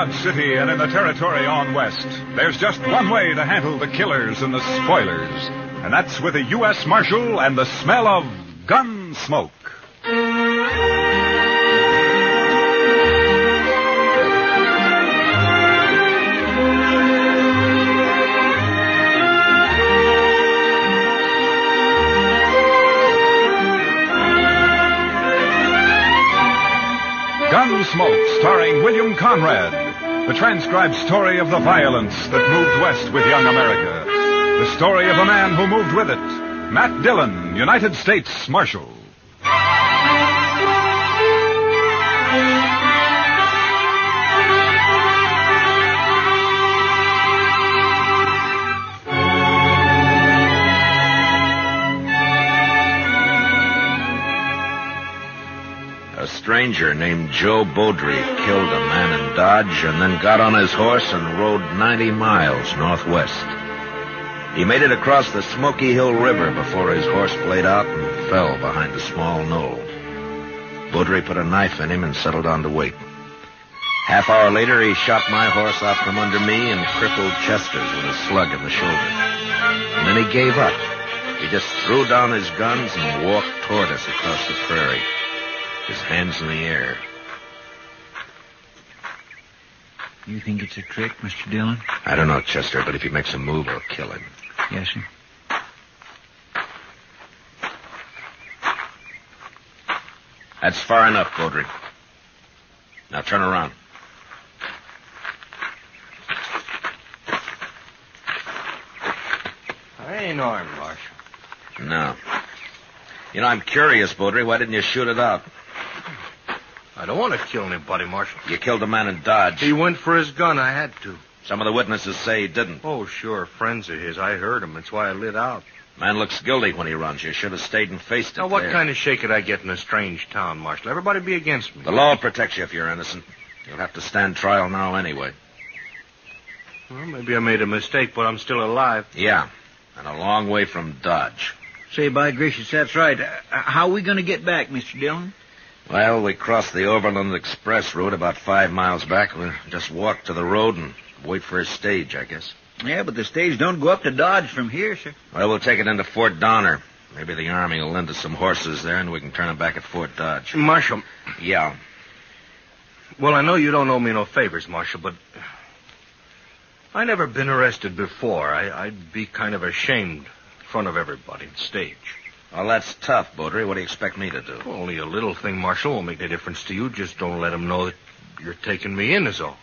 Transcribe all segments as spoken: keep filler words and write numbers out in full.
Dodge City and in the territory on west, there's just one way to handle the killers and the spoilers, and that's with a U S Marshal and the smell of gun smoke. Gunsmoke, starring William Conrad. The transcribed story of the violence that moved west with young America. The story of a man who moved with it. Matt Dillon, United States Marshal. A stranger named Joe Beaudry killed a man in Dodge and then got on his horse and rode ninety miles northwest. He made it across the Smoky Hill River before his horse played out and fell behind a small knoll. Beaudry put a knife in him and settled down to wait. Half hour later, he shot my horse out from under me and crippled Chester's with a slug in the shoulder. And then he gave up. He just threw down his guns and walked toward us across the prairie, his hands in the air. You think it's a trick, Mister Dillon? I don't know, Chester, but if he makes a move, I'll kill him. Yes, sir. That's far enough, Beaudry. Now turn around. I ain't armed, Marshal. No. You know, I'm curious, Beaudry. Why didn't you shoot it out? I don't want to kill anybody, Marshal. You killed a man in Dodge. He went for his gun. I had to. Some of the witnesses say he didn't. Oh, sure. Friends of his. I heard him. That's why I lit out. Man looks guilty when he runs. You should have stayed and faced it. Now, what there. kind of shake could I get in a strange town, Marshal? Everybody be against me. The law will protect you if you're innocent. You'll have to stand trial now anyway. Well, maybe I made a mistake, but I'm still alive. Yeah, and a long way from Dodge. Say, by gracious, that's right. Uh, how are we going to get back, Mister Dillon? Well, we crossed the Overland Express route about five miles back. We'll just walk to the road and wait for his stage, I guess. Yeah, but the stage don't go up to Dodge from here, sir. Well, we'll take it into Fort Donner. Maybe the Army will lend us some horses there, and we can turn them back at Fort Dodge. Marshal. Yeah. Well, I know you don't owe me no favors, Marshal, but I never been arrested before. I, I'd be kind of ashamed in front of everybody on stage. Well, that's tough, Beaudry. What do you expect me to do? Well, only a little thing, Marshal. Won't make any difference to you. Just don't let them know that you're taking me in is all.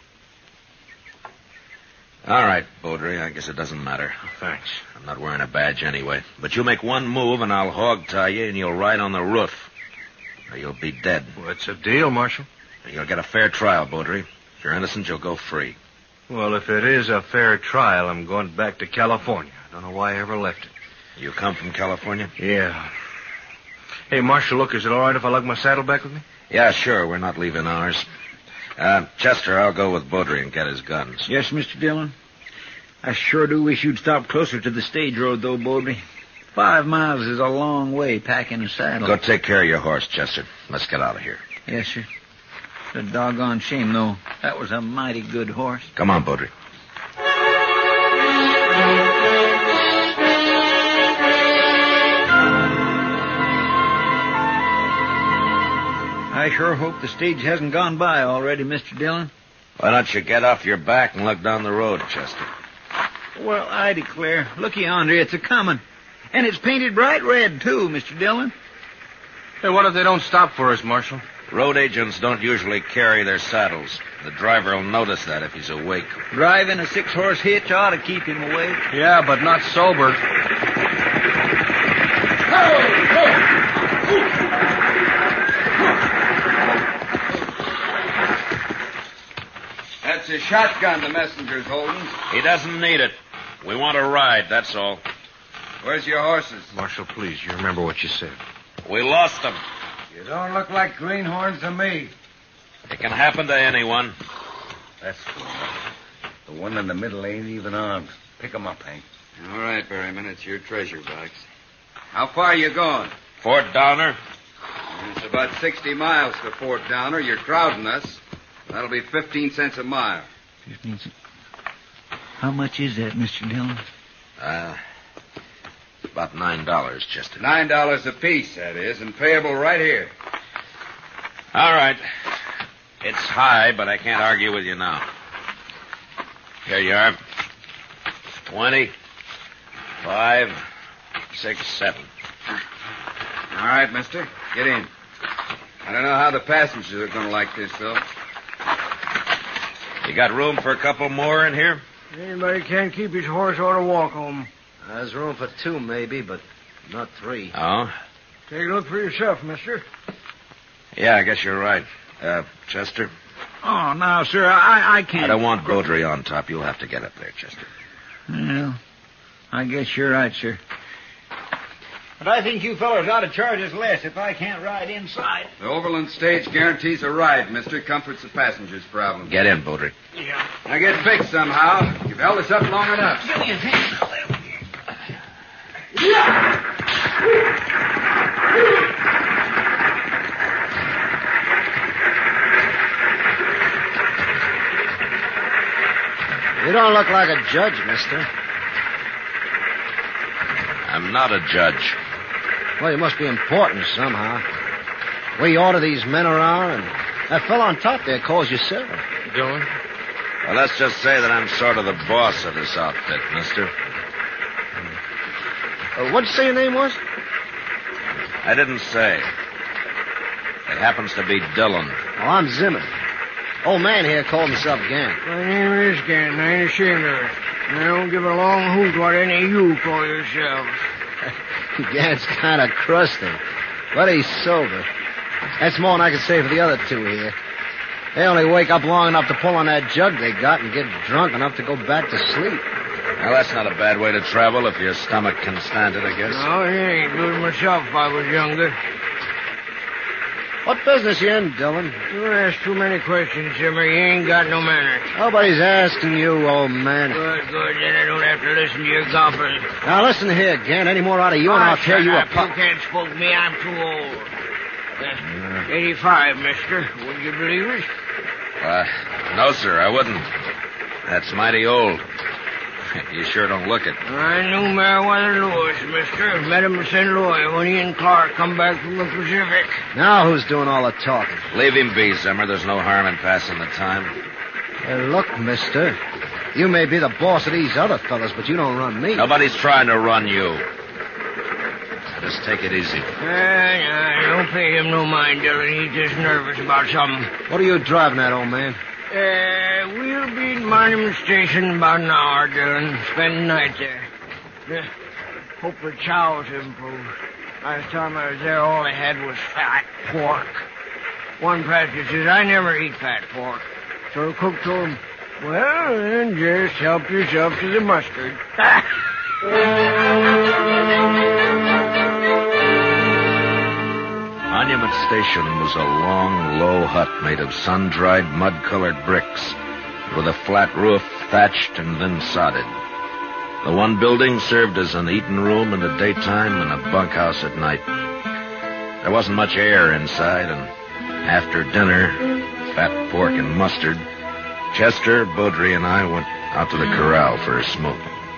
All right, Beaudry. I guess it doesn't matter. Thanks. I'm not wearing a badge anyway. But you make one move and I'll hog tie you and you'll ride on the roof. Or you'll be dead. Well, it's a deal, Marshal. You'll get a fair trial, Beaudry. If you're innocent, you'll go free. Well, if it is a fair trial, I'm going back to California. I don't know why I ever left it. You come from California? Yeah. Hey, Marshal, look, is it all right if I lug my saddle back with me? Yeah, sure. We're not leaving ours. Uh, Chester, I'll go with Beaudry and get his guns. Yes, Mister Dillon. I sure do wish you'd stop closer to the stage road, though, Beaudry. Five miles is a long way packing a saddle. Go take care of your horse, Chester. Let's get out of here. Yes, sir. It's a doggone shame, though. That was a mighty good horse. Come on, Beaudry. I sure hope the stage hasn't gone by already, Mister Dillon. Why don't you get off your back and look down the road, Chester? Well, I declare. Looky yonder, it's a-comin'. And it's painted bright red, too, Mister Dillon. Hey, what if they don't stop for us, Marshal? Road agents don't usually carry their saddles. The driver will notice that if he's awake. Driving a six-horse hitch ought to keep him awake. Yeah, but not sober. That's a shotgun the messenger's holding. He doesn't need it. We want to ride, that's all. Where's your horses? Marshal, please, you remember what you said. We lost them. You don't look like greenhorns to me. It can happen to anyone. That's good. The one in the middle ain't even armed. Pick 'em up, Hank. All right, Berryman, it's your treasure box. How far are you going? Fort Donner. It's about sixty miles to Fort Downer. You're crowding us. That'll be fifteen cents a mile. fifteen. How much is that, Mister Dillon? Uh, about nine dollars, Chester. Nine dollars apiece, that is, and payable right here. All right. It's high, but I can't argue with you now. Here you are. Twenty, five, six, seven. All right, mister. Get in. I don't know how the passengers are going to like this, though. You got room for a couple more in here? Anybody can't keep his horse ought to walk home. There's room for two, maybe, but not three. Oh? Take a look for yourself, mister. Yeah, I guess you're right. Uh, Chester? Oh, no, sir, I, I can't. I don't want Beaudry on top. You'll have to get up there, Chester. Well, I guess you're right, sir. But I think you fellas ought to charge us less if I can't ride inside. The Overland stage guarantees a ride, mister. Comforts the passengers' problem. Get in, Beaudry. Yeah. Now get fixed somehow. You've held us up long enough. Give me a hand. You don't look like a judge, mister. I'm not a judge. Well, you must be important somehow. We order these men around, and that fellow on top there calls you sir. Dillon? Well, let's just say that I'm sort of the boss of this outfit, mister. Uh, what'd you say your name was? I didn't say. It happens to be Dillon. Well, I'm Zimmer. Old man here called himself Gant. My name is Gann. I ain't ashamed of it. I don't give a long hoot what any of you call yourselves. Gant's kind of crusty, but he's sober. That's more than I can say for the other two here. They only wake up long enough to pull on that jug they got and get drunk enough to go back to sleep. Well, that's not a bad way to travel if your stomach can stand it, I guess. No, it ain't good myself if I was younger. What business you in, Dillon? You ask too many questions, Zimmer. You ain't got no manners. Nobody's asking you, old man. Good, good. Then I don't have to listen to your gobbers. Now, listen here, Gant. Any more out of you, and I'll tear you up. apart. You can't spook me. I'm too old. Uh, eighty-five, mister. Would you believe it? Uh, no, sir, I wouldn't. That's mighty old. You sure don't look it. I knew Meriwether Lewis, mister. Met him in Saint Louis when he and Clark come back from the Pacific. Now who's doing all the talking? Leave him be, Zimmer. There's no harm in passing the time. Hey, look, mister. You may be the boss of these other fellas, but you don't run me. Nobody's trying to run you. Just take it easy. Uh, nah, don't pay him no mind, Dillon. He's just nervous about something. What are you driving at, old man? Uh, we'll be at Monument Station in about an hour, Dillon. Spend the night there. Uh, hope the chow's improved. Last time I was there, all they had was fat pork. One passenger says, I never eat fat pork. So the cook told him, well, then just help yourself to the mustard. Monument Station was a long, low hut made of sun-dried, mud-colored bricks, with a flat roof thatched and then sodded. The one building served as an eating room in the daytime and a bunkhouse at night. There wasn't much air inside, and after dinner, fat pork and mustard, Chester, Beaudry, and I went out to the corral for a smoke.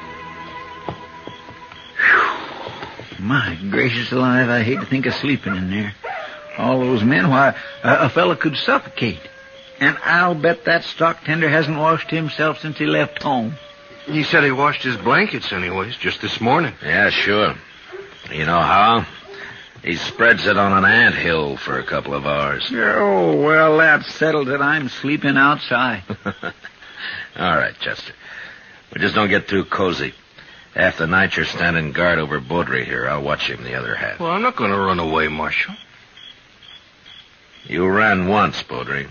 My gracious alive, I hate to think of sleeping in there. All those men, why, a, a fella could suffocate. And I'll bet that stock tender hasn't washed himself since he left home. He said he washed his blankets anyways, just this morning. Yeah, sure. You know how? He spreads it on an anthill for a couple of hours. Oh, well, that settles it. I'm sleeping outside. All right, Chester. We just don't get too cozy. Half the night you're standing guard over Beaudry here. I'll watch him the other half. Well, I'm not going to run away, Marshal. You ran once, Beaudry.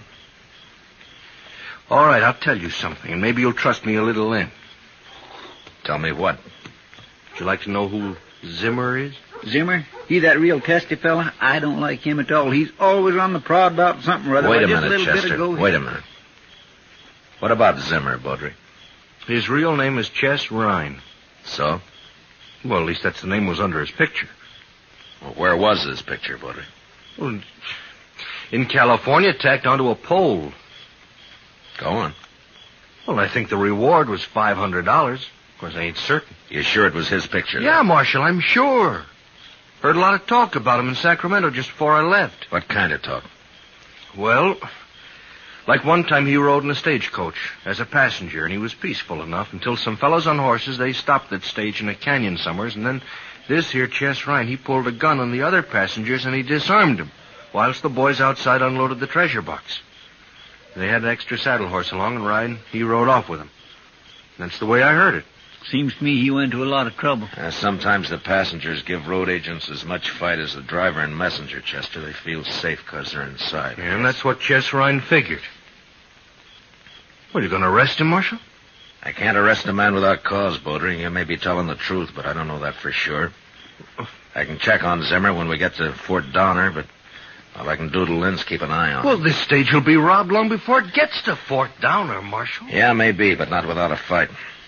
All right, I'll tell you something, and maybe you'll trust me a little then. Tell me what? Would you like to know who Zimmer is? Zimmer? He that real testy fella? I don't like him at all. He's always on the prod about something or other. Wait a Just minute, a little Chester. Bit ago, Wait a minute. What about Zimmer, Beaudry? His real name is Chess Rhine. So? Well, at least that's the name was under his picture. Well, where was this picture, Beaudry? Well, in California, tacked onto a pole. Go on. Well, I think the reward was five hundred dollars. Of course, I ain't certain. You sure it was his picture? Yeah, then? Marshal, I'm sure. Heard a lot of talk about him in Sacramento just before I left. What kind of talk? Well, like one time he rode in a stagecoach as a passenger, and he was peaceful enough until some fellows on horses, they stopped that stage in a canyon somewheres, and then this here Chess Ryan, he pulled a gun on the other passengers, and he disarmed them, whilst the boys outside unloaded the treasure box. They had an extra saddle horse along, and Ryan, he rode off with them. That's the way I heard it. Seems to me he went to a lot of trouble. Uh, sometimes the passengers give road agents as much fight as the driver and messenger, Chester. They feel safe because they're inside. Yeah, and that's what Chess Ryan figured. What, are you going to arrest him, Marshal? I can't arrest a man without cause, Baudry. You may be telling the truth, but I don't know that for sure. I can check on Zimmer when we get to Fort Donner, but all I can do to Lynn's keep an eye on Well, him. this stage will be robbed long before it gets to Fort Donner, Marshal. Yeah, maybe, but not without a fight.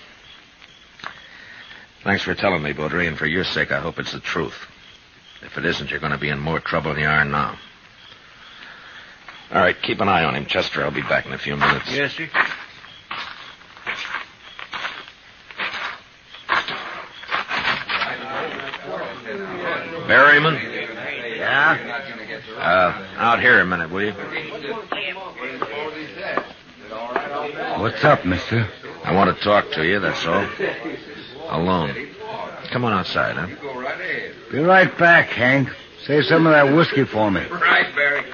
Thanks for telling me, Baudry, and for your sake, I hope it's the truth. If it isn't, you're going to be in more trouble than you are now. All right, keep an eye on him, Chester. I'll be back in a few minutes. Yes, sir. Berryman? Yeah? Uh, out here a minute, will you? What's up, mister? I want to talk to you, that's all. Alone. Come on outside, huh? Be right back, Hank. Save some of that whiskey for me. Right, Barry.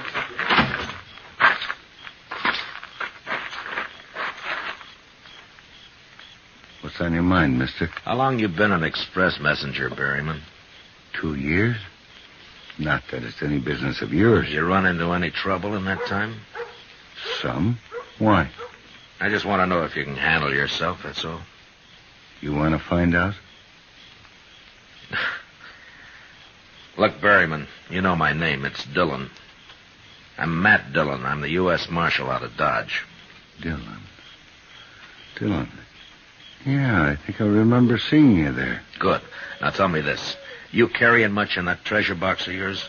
What's on your mind, mister? How long you been an express messenger, Berryman? Two years? Not that it's any business of yours. Did you run into any trouble in that time? Some? Why? I just want to know if you can handle yourself, that's all. You want to find out? Look, Berryman, you know my name. It's Dillon. I'm Matt Dillon. I'm the U S Marshal out of Dodge. Dillon. Dillon. Yeah, I think I remember seeing you there. Good. Now tell me this. You carrying much in that treasure box of yours?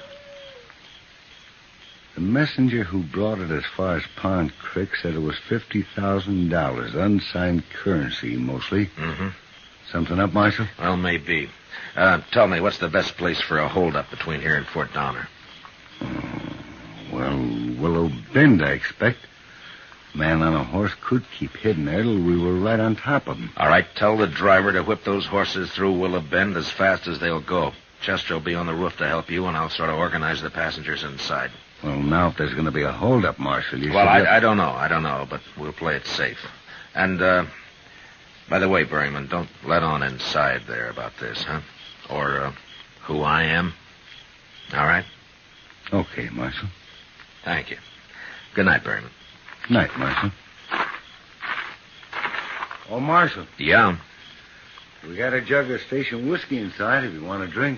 The messenger who brought it as far as Pond Creek said it was fifty thousand dollars, unsigned currency mostly. Mm-hmm. Something up, Marshal? Well, maybe. Uh, tell me, what's the best place for a holdup between here and Fort Donner? Oh, well, Willow Bend, I expect. Man on a horse could keep hidden there till we were right on top of him. All right, tell the driver to whip those horses through Willow Bend as fast as they'll go. Chester will be on the roof to help you, and I'll sort of organize the passengers inside. Well, now if there's going to be a holdup, Marshal, you Well, should I, have... I don't know. I don't know, but we'll play it safe. And, uh, by the way, Berryman, don't let on inside there about this, huh? Or, uh, who I am. All right? Okay, Marshal. Thank you. Good night, Berryman. Night, Marshal. Oh, Marshal, Yeah? we got a jug of station whiskey inside if you want a drink.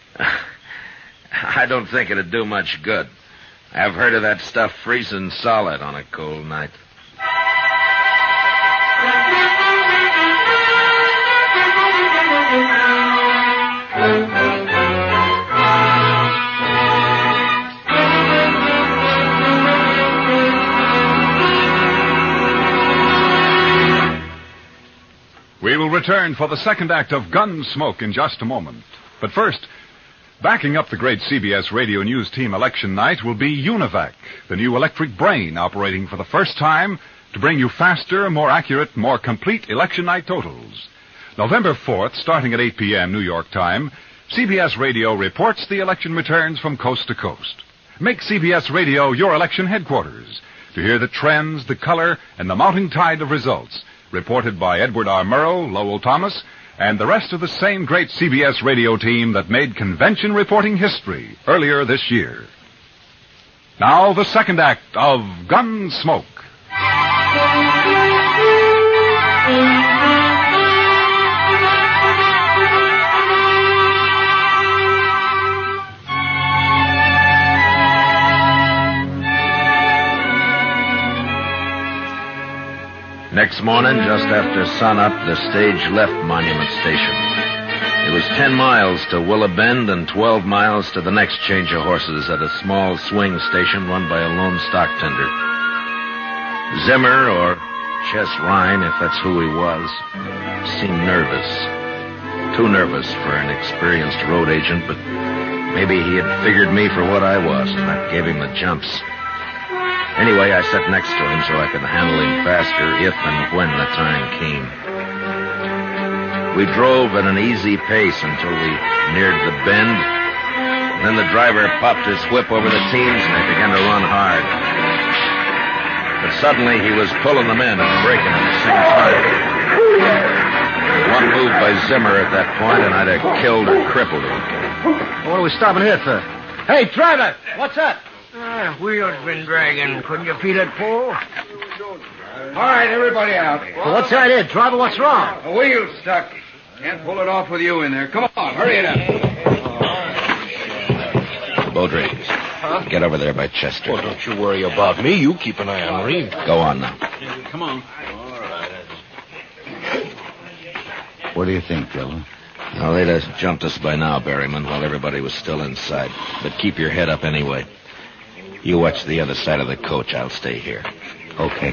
I don't think it'd do much good. I've heard of that stuff freezing solid on a cold night. We will return for the second act of Gunsmoke in just a moment. But first, backing up the great C B S Radio News Team election night will be Univac, the new electric brain operating for the first time to bring you faster, more accurate, more complete election night totals. November fourth, starting at eight p.m. New York time, C B S Radio reports the election returns from coast to coast. Make C B S Radio your election headquarters to hear the trends, the color, and the mounting tide of results, reported by Edward R. Murrow, Lowell Thomas, and the rest of the same great C B S radio team that made convention reporting history earlier this year. Now, the second act of Gunsmoke. Next morning, just after sunup, the stage left Monument Station. It was ten miles to Willow Bend and twelve miles to the next change of horses at a small swing station run by a lone stock tender. Zimmer, or Chess Ryan, if that's who he was, seemed nervous. Too nervous for an experienced road agent, but maybe he had figured me for what I was, and that gave him the jumps. Anyway, I sat next to him so I could handle him faster if and when the time came. We drove at an easy pace until we neared the bend. Then the driver popped his whip over the teams, and they began to run hard. But suddenly he was pulling them in and braking at the same time. One move by Zimmer at that point, and I'd have killed or crippled him. What are we stopping here for? Hey, driver! What's that? Ah, wheel's been dragging. Couldn't you feel it pull? All right, everybody out. Well, what's the idea, driver? What's wrong? The wheel's stuck. Can't pull it off with you in there. Come on, hurry it up. Baudry, huh? Get over there by Chester. Oh, don't you worry about me. You keep an eye on Reed. Go on now. Come on. What do you think, Dillon? Well, they'd have jumped us by now, Berryman, while everybody was still inside. But keep your head up anyway. You watch the other side of the coach. I'll stay here. Okay.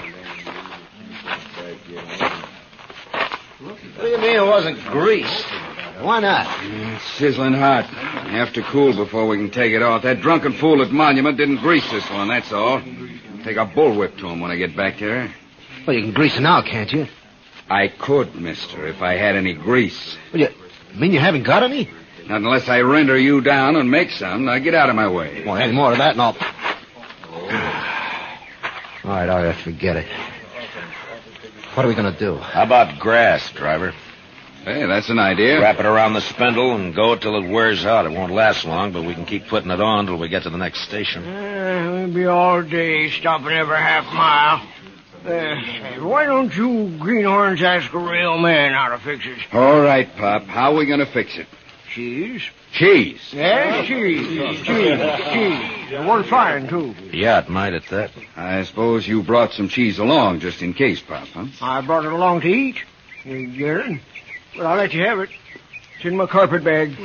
What do you mean it wasn't greased? Why not? It's sizzling hot. You have to cool before we can take it off. That drunken fool at Monument didn't grease this one, that's all. Take a bullwhip to him when I get back there. Well, you can grease it now, can't you? I could, mister, if I had any grease. Well, you mean you haven't got any? Not unless I render you down and make some. Now get out of my way. Well, any more of that and I'll... All right, all right, forget it. What are we going to do? How about grass, driver? Hey, that's an idea. Wrap it around the spindle and go till it wears out. It won't last long, but we can keep putting it on till we get to the next station. Uh, we'll be all day stopping every half mile. Uh, why don't you greenhorns ask a real man how to fix it? All right, Pop. How are we going to fix it? Cheese? Cheese. Yes, cheese. Cheese. Cheese. One fine, too. Yeah, it might at that. I suppose you brought some cheese along just in case, Pop, huh? I brought it along to eat. You get it? But I'll let you have it. It's in my carpet bag.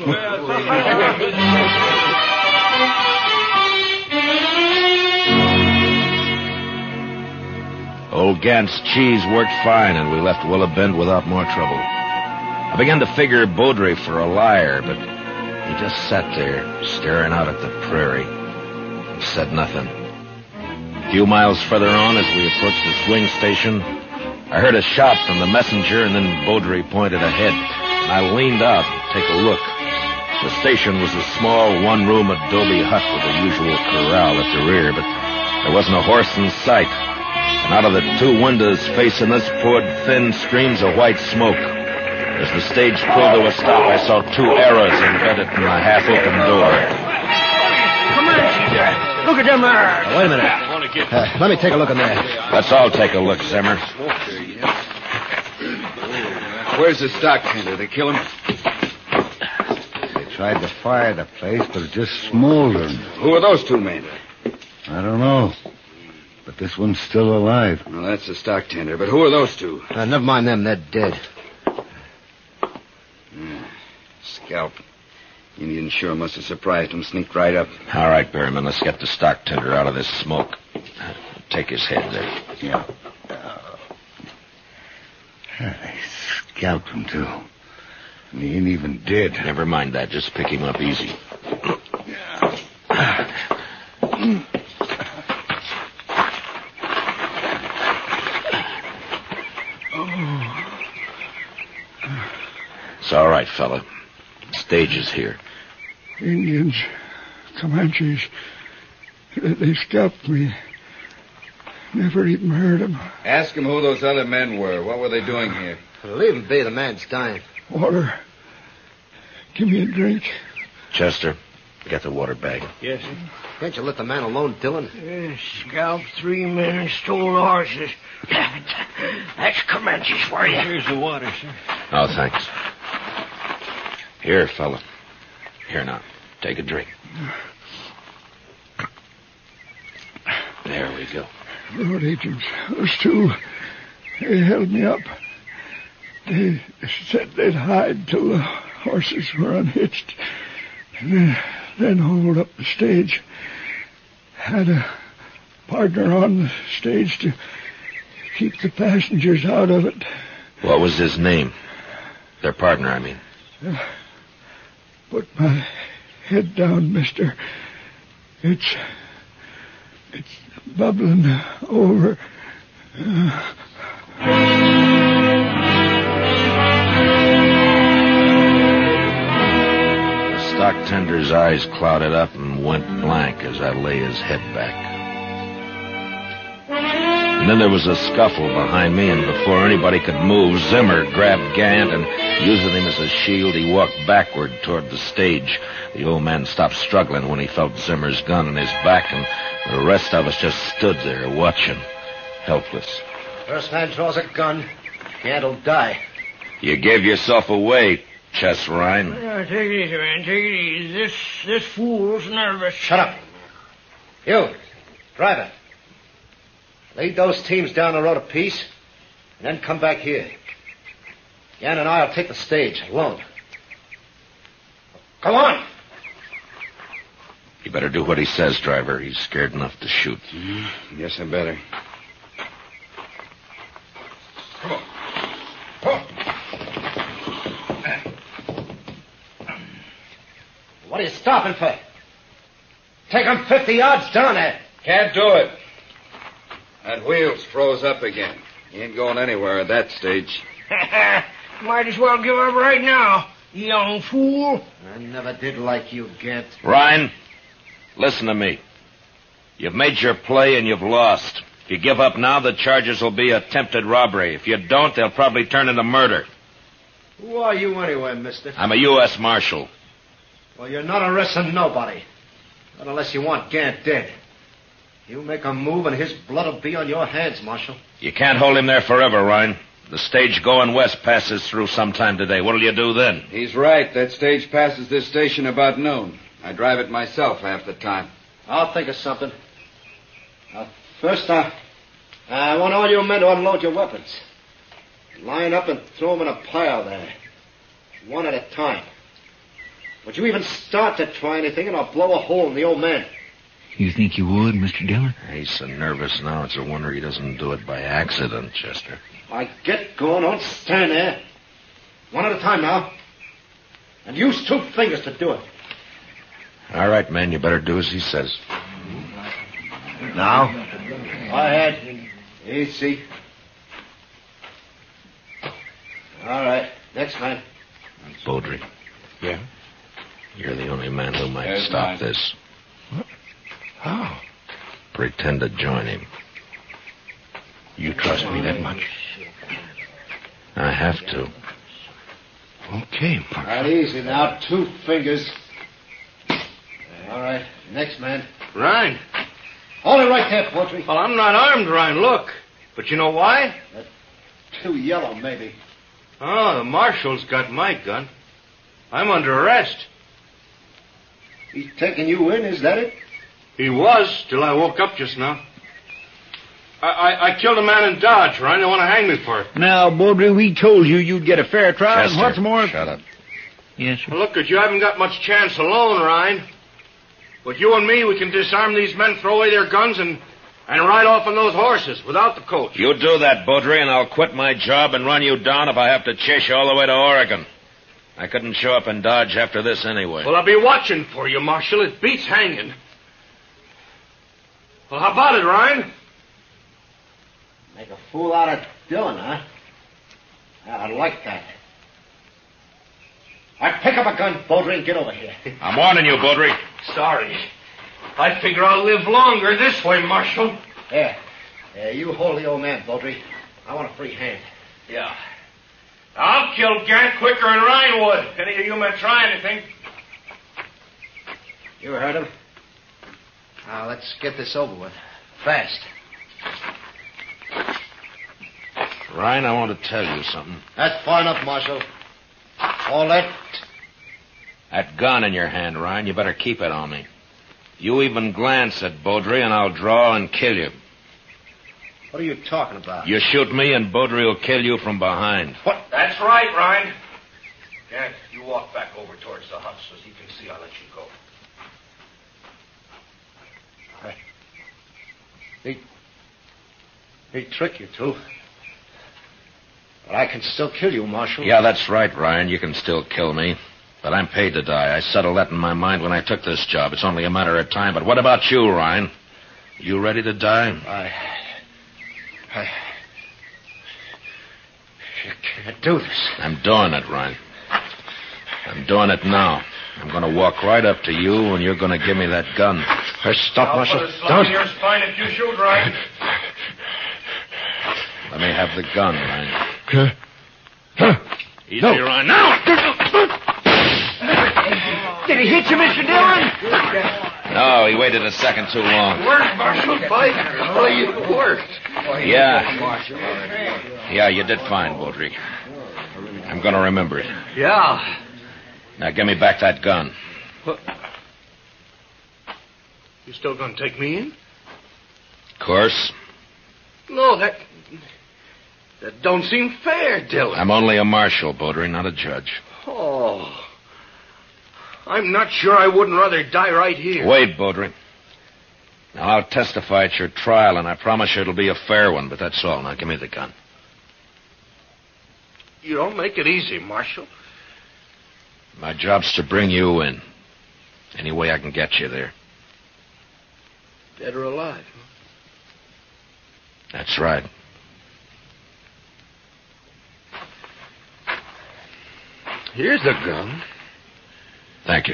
Old Gant's cheese worked fine, and we left Willow Bend without more trouble. I began to figure Baudry for a liar, but he just sat there, staring out at the prairie, and said nothing. A few miles further on, as we approached the swing station, I heard a shout from the messenger, and then Baudry pointed ahead, and I leaned out to take a look. The station was a small one-room adobe hut with the usual corral at the rear, but there wasn't a horse in sight. And out of the two windows facing us poured thin streams of white smoke. As the stage pulled to a stop, I saw two arrows embedded in the half-open door. Comanches! Look at them there! Uh, wait a minute. Uh, let me take a look in there. Let's all take a look, Zimmer. Where's the stock tender? They kill him? They tried to fire the place, but it just smoldered. Who are those two men? I don't know. But this one's still alive. Well, that's the stock tender. But who are those two? Uh, never mind them. They're dead. Yeah. Scalp. Indian sure must have surprised him, sneaked right up. All right, Berryman, let's get the stock tender out of this smoke. Take his head there. Yeah. Uh, they scalped him, too. And he ain't even dead. Never mind that. Just pick him up easy. It's all right, fella. Stage is here. Indians, Comanches, they scalped me. Never even heard them. Ask him who those other men were. What were they doing here? Leave him be. The man's dying. Water. Give me a drink. Chester, get the water bag. Yes, sir. Can't you let the man alone, Dillon? Uh, scalped three men and stole the horses. That's Comanches for you. Here's the water, sir. Oh, thanks. Here, fella. Here now. Take a drink. There we go. Road agents, those two, they held me up. They said they'd hide till the horses were unhitched. And then, then hold up the stage. Had a partner on the stage to keep the passengers out of it. What was his name? Their partner, I mean. Uh, put my head down, mister. It's... It's bubbling over. Uh, the stock tender's eyes clouded up and went blank as I lay his head back. And then there was a scuffle behind me, and before anybody could move, Zimmer grabbed Gant, and using him as a shield, he walked backward toward the stage. The old man stopped struggling when he felt Zimmer's gun in his back, and the rest of us just stood there watching, helpless. First man draws a gun, Gant'll die. You gave yourself away, Chess Ryan. Uh, take it easy, man. Take it easy. This, this fool's nervous. Shut up. You, driver. Lead those teams down the road a piece, and then come back here. Yan and I'll take the stage alone. Come on! You better do what he says, driver. He's scared enough to shoot. Mm, yes, I better. Come on. Come on. What are you stopping for? Take him fifty yards down there. Can't do it. That wheel's froze up again. He ain't going anywhere at that stage. Might as well give up right now, you young fool. I never did like you, Gant. Ryan, listen to me. You've made your play and you've lost. If you give up now, the charges will be attempted robbery. If you don't, they'll probably turn into murder. Who are you anyway, mister? I'm a U S Marshal. Well, you're not arresting nobody. Not unless you want Gant dead. You make a move and his blood will be on your hands, Marshal. You can't hold him there forever, Ryan. The stage going west passes through sometime today. What'll you do then? He's right. That stage passes this station about noon. I drive it myself half the time. I'll think of something. Uh, first, uh, I want all you men to unload your weapons. Line up and throw them in a pile there. One at a time. Would you even start to try anything, and I'll blow a hole in the old man. You think you would, Mister Dillon? He's so nervous now, it's a wonder he doesn't do it by accident, Chester. I get going, don't stand there. One at a time now. And use two fingers to do it. All right, man, you better do as he says. Now? Go ahead. Easy. All right. Next man. Beaudry. Yeah? You're the only man who might There's stop mine. this. How? Pretend to join him. You trust me that much? I have to. Okay, All right, easy now. Two fingers. All right. Next man. Ryan. Hold it right there, Poultry. Well, I'm not armed, Ryan. Look. But you know why? Too yellow, maybe. Oh, the marshal's got my gun. I'm under arrest. He's taking you in, is that it? He was, till I woke up just now. I, I, I killed a man in Dodge, Ryan. They want to hang me for it. Now, Beaudry, we told you you'd get a fair trial, Chester, and what's more... shut up. Yes, sir. Well, look, at you haven't got much chance alone, Ryan. But you and me, we can disarm these men, throw away their guns, and, and ride off on those horses without the coach. You do that, Beaudry, and I'll quit my job and run you down if I have to chase you all the way to Oregon. I couldn't show up in Dodge after this anyway. Well, I'll be watching for you, Marshal. It beats hanging. Well, how about it, Ryan? Make a fool out of Dillon, huh? I like that. All right, pick up a gun, Beaudry, and get over here. I'm warning you, Beaudry. Sorry. I figure I'll live longer this way, Marshal. There. Yeah, you hold the old man, Beaudry. I want a free hand. Yeah. I'll kill Gant quicker than Ryan would. If any of you men try anything. You heard him. Now, let's get this over with. Fast. Ryan, I want to tell you something. That's far enough, Marshal. All that... That gun in your hand, Ryan, you better keep it on me. You even glance at Beaudry, and I'll draw and kill you. What are you talking about? You shoot me, and Beaudry will kill you from behind. What? That's right, Ryan. Gant, you walk back over towards the hut so he can see I'll let you go. Hey. He'd trick you, too. But I can still kill you, Marshal. Yeah, that's right, Ryan. You can still kill me. But I'm paid to die. I settled that in my mind when I took this job. It's only a matter of time. But what about you, Ryan? You ready to die? I... I... You can't do this. I'm doing it, Ryan. I'm doing it now. I'm going to walk right up to you, and you're going to give me that gun. Hey, stop, Marshal. I'll put a slug Don't. in your spine if you shoot, Ryan. Let me have the gun, Ryan. Huh? Huh? Easy, No. Ryan. Now! Did he hit you, Mister Dillon? No, he waited a second too long. Worked, Marshal. By golly, you worked. Yeah. Yeah, you did fine, Baudry. I'm going to remember it. Yeah. Now, give me back that gun. What? You still going to take me in? Of course. No, that... That don't seem fair, Dillon. I'm only a marshal, Baudry, not a judge. Oh. I'm not sure I wouldn't rather die right here. Wait, Baudry. Now, I'll testify at your trial, and I promise you it'll be a fair one, but that's all. Now, give me the gun. You don't make it easy, Marshal. My job's to bring you in. Any way I can get you there. Dead or alive, huh? That's right. Here's the gun. Thank you.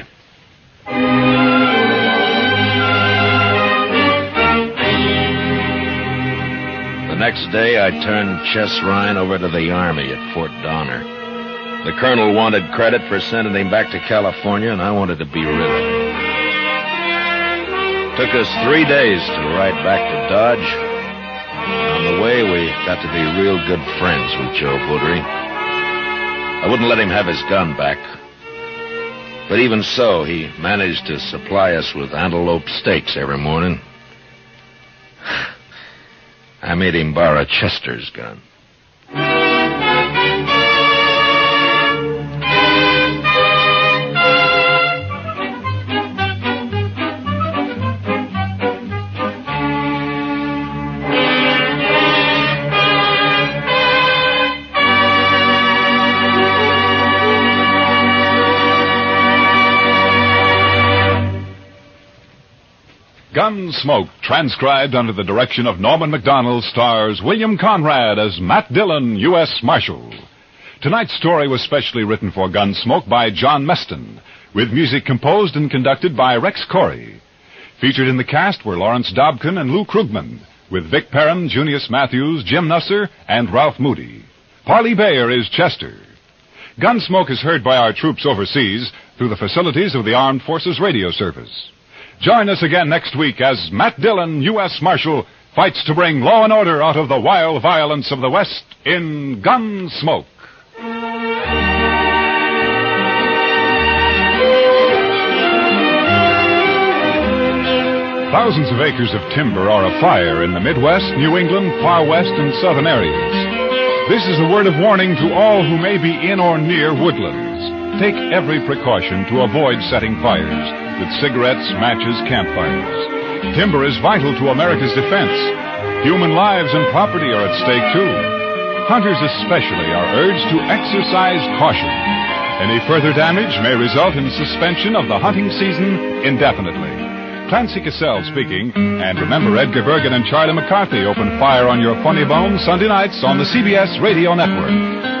The next day, I turned Chess Ryan over to the Army at Fort Donner. The colonel wanted credit for sending him back to California, and I wanted to be rid of him. Took us three days to ride back to Dodge. On the way, we got to be real good friends with Joe Baudry. I wouldn't let him have his gun back. But even so, he managed to supply us with antelope steaks every morning. I made him borrow Chester's gun. Gunsmoke, transcribed under the direction of Norman MacDonald, stars William Conrad as Matt Dillon, U S Marshal. Tonight's story was specially written for Gunsmoke by John Meston, with music composed and conducted by Rex Corey. Featured in the cast were Lawrence Dobkin and Lou Krugman, with Vic Perrin, Junius Matthews, Jim Nusser, and Ralph Moody. Parley Bayer is Chester. Gunsmoke is heard by our troops overseas through the facilities of the Armed Forces Radio Service. Join us again next week as Matt Dillon, U S Marshal, fights to bring law and order out of the wild violence of the West in Gunsmoke. Thousands of acres of timber are afire in the Midwest, New England, Far West, and Southern areas. This is a word of warning to all who may be in or near woodlands. Take every precaution to avoid setting fires with cigarettes, matches, campfires. Timber is vital to America's defense. Human lives and property are at stake, too. Hunters especially are urged to exercise caution. Any further damage may result in suspension of the hunting season indefinitely. Clancy Cassell speaking, and remember Edgar Bergen and Charlie McCarthy open fire on your funny bone Sunday nights on the C B S Radio Network.